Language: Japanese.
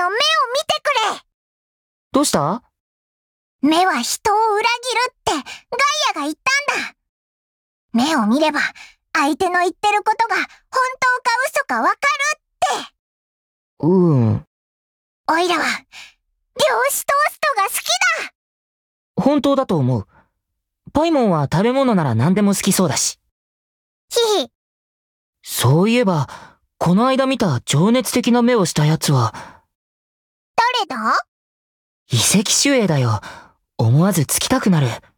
の目を見てくれ。 どうした？ 目は人を裏切るってガイアが言ったんだ。目を見れば相手の言ってることが本当か嘘かわかるって。おいらは量子トーストが好きだ。 本当だと思う。パイモンは食べ物なら何でも好きそうだし。 ひひ。 そういえば、この間見た情熱的な目をしたやつは。 誰だ？ 遺跡守衛だよ。思わずつきたくなる。